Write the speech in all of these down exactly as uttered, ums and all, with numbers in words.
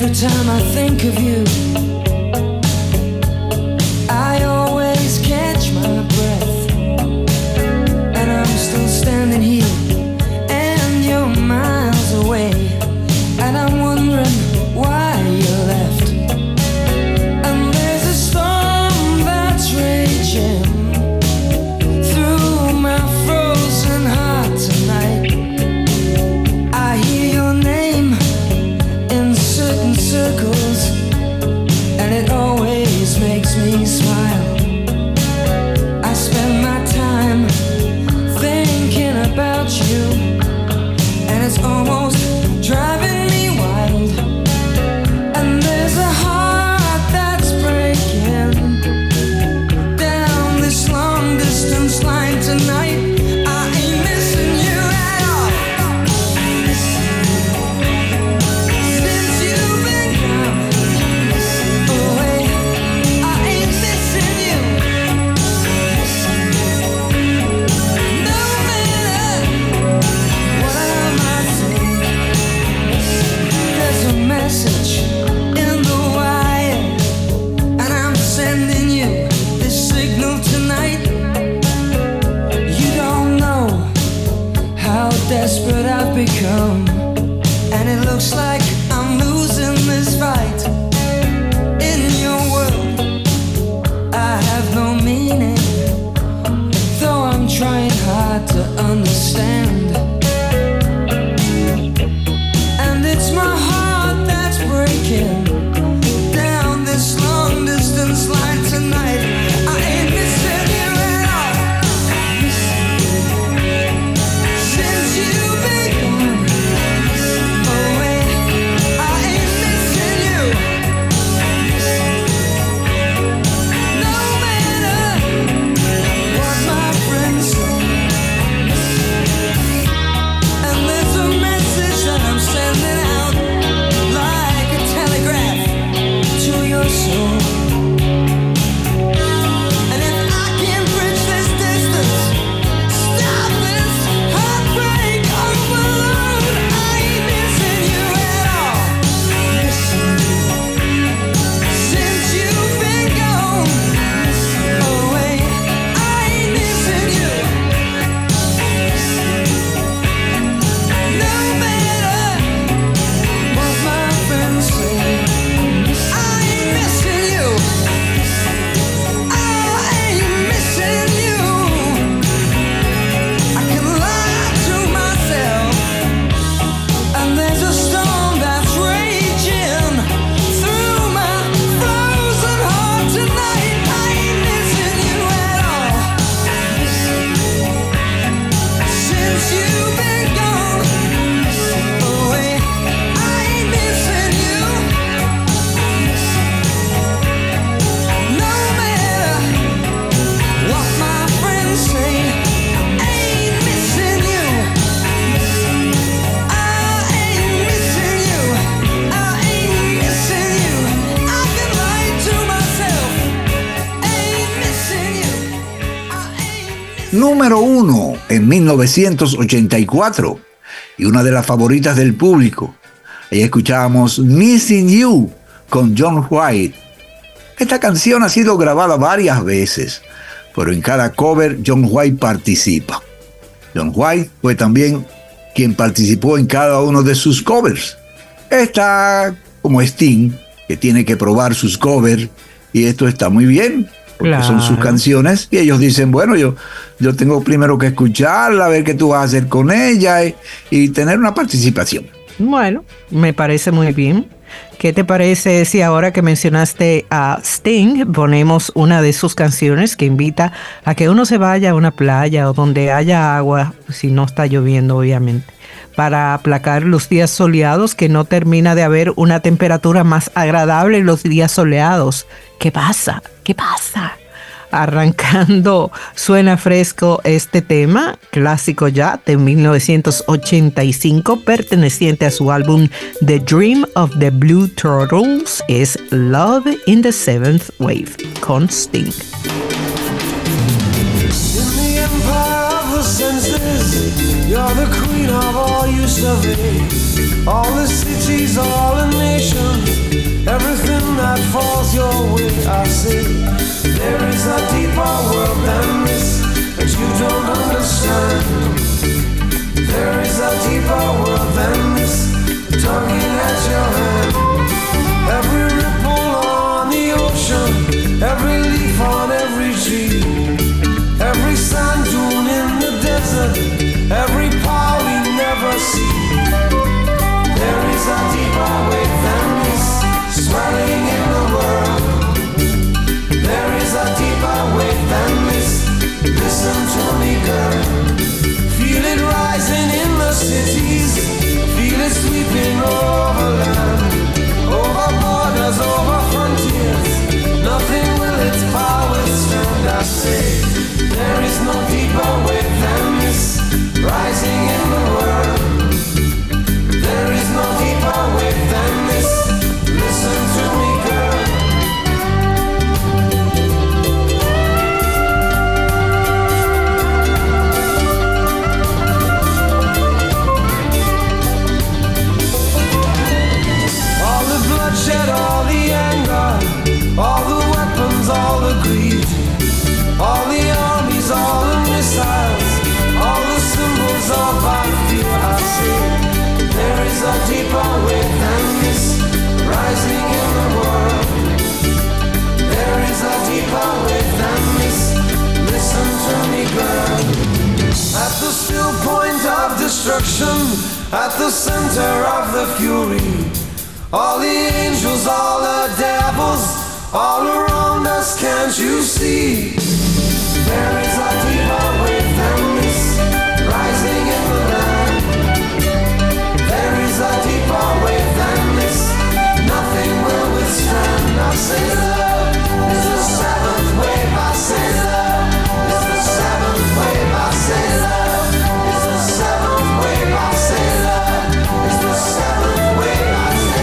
every time I think of you, I always catch my breath, and I'm still standing here, and you're miles away, and I'm wondering why you left. And there's a storm that's raging through my frozen heart tonight. I hear your name in certain circles, and it always makes me smile. I spend my time thinking about you, and it's almost driving me wild. And there's a heart that's breaking down this long distance line tonight. I ain't missing you at all. Since you've been gone away, I ain't missing you. No matter what I might say, there's a message in the wire, and I'm sending you this signal tonight. You don't know how desperate I've become, and it looks like I'm losing this fight. In your world, I have no meaning, though I'm trying hard to understand. And it's my heart that's breaking down this long distance line tonight. I ain't missing you at all. Since you've been gone away, I ain't missing you. No matter what my friends say. And there's a message that I'm sending out like a telegraph to your soul. And if I can bridge this distance, stop this heartbreak overload, I ain't missing you at all. Since you've been gone away, I ain't missing you. No matter what my friends say, I ain't missing you. I ain't missing you. I can lie to myself, and there's a storm that's raging through my frozen heart tonight. I ain't missing you at all. Since you've been gone away, I ain't missing you. No matter what my friends say, ain't missing you. I ain't missing you. I ain't missing you. I can lie to myself. Ain't missing you. I ain't Número uno en mil novecientos ochenta y cuatro, y una de las favoritas del público. Ahí escuchábamos Missing You con John White. Esta canción ha sido grabada varias veces, pero en cada cover John White participa. John White fue también quien participó en cada uno de sus covers. Está como Sting, que tiene que probar sus covers, y esto está muy bien, porque Claro. son sus canciones, y ellos dicen, bueno, yo, yo tengo primero que escucharla, a ver qué tú vas a hacer con ella, y, y tener una participación. Bueno, me parece muy bien. ¿Qué te parece si ahora que mencionaste a Sting ponemos una de sus canciones que invita a que uno se vaya a una playa o donde haya agua, si no está lloviendo obviamente, para aplacar los días soleados, que no termina de haber una temperatura más agradable en los días soleados? ¿Qué pasa? ¿Qué pasa? Arrancando, suena fresco este tema, clásico ya de mil novecientos ochenta y cinco, perteneciente a su álbum The Dream of the Blue Turtles, es Love in the Seventh Wave con Sting. In the empire of the senses, you're the queen of all you survey. all the cities, all the nations, everything that falls your way. I say there is a deeper world than this that you don't understand. There is a deeper world than this, tugging at your hand. Every ripple on the ocean, every leaf on every tree, every sand dune in the desert, every power we never see. There is a deeper wave than this, swelling in the world. There is a deeper wave than this, listen to me girl. Feel it rising in the cities, feel it sweeping over land, over borders, over frontiers. Nothing will its power stand. I say there is no deeper wave than this, rising in the world. There is no deeper wave than this, listen to me girl. Bloodshed, all the anger, all the weapons, all the greed, all the armies, all the missiles, all the symbols of our fear. I say there is a deeper wave than this, rising in the world. There is a deeper wave than this, listen to me girl. At the still point of destruction, at the center of the fury, all the angels, all the devils, all around us, can't you see? There is a deeper wave than this, rising in the land. There is a deeper wave than this, nothing will withstand. I say love is the seventh wave. I say love is the seventh wave. I say love is the seventh wave. I say love is the seventh wave. I say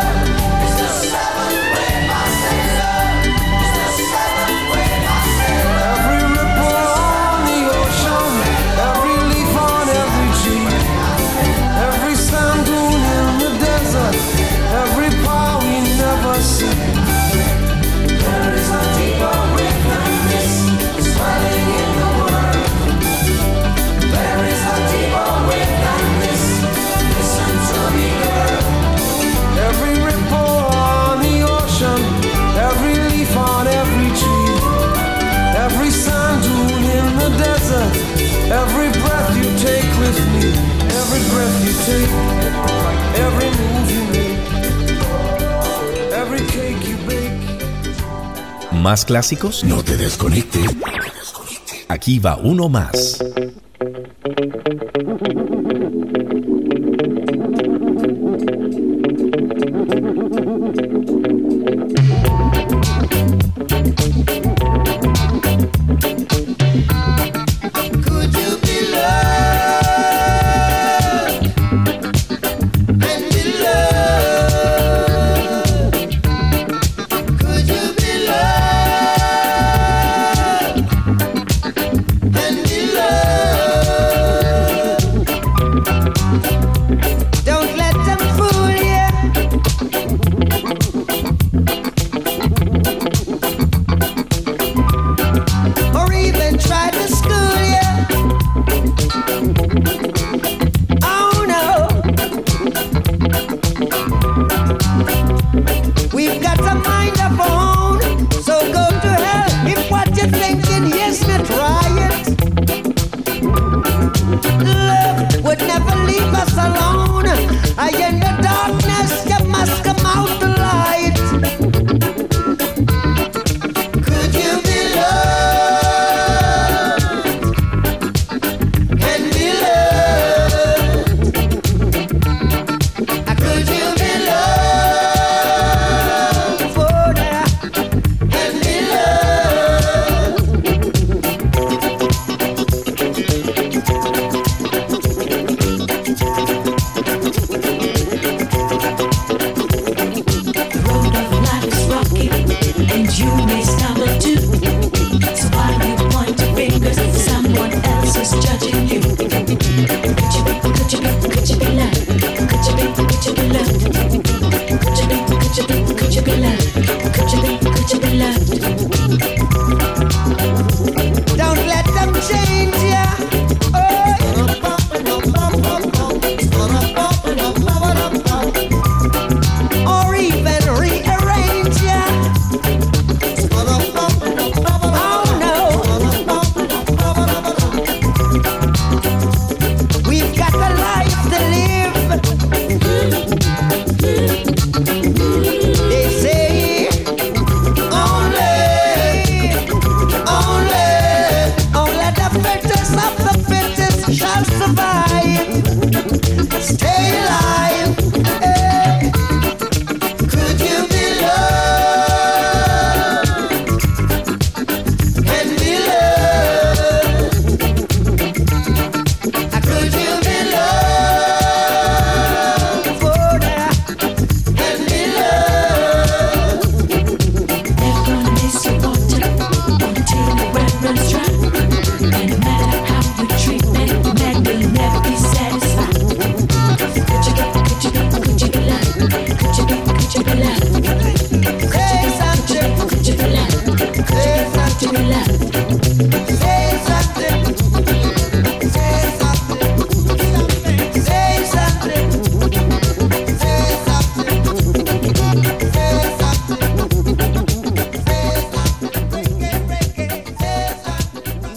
every breath you take with me, every breath you take, every move you make, every cake you bake. ¿Más clásicos? No te desconectes. Aquí va uno más.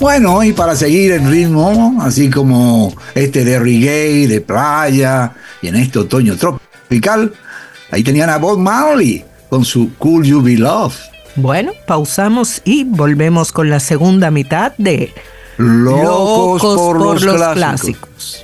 Bueno, y para seguir el ritmo, así como este de reggae, de playa, y en este otoño tropical, ahí tenían a Bob Marley con su Could You Be Loved. Bueno, pausamos y volvemos con la segunda mitad de Locos, Locos por, por los, los clásicos. clásicos.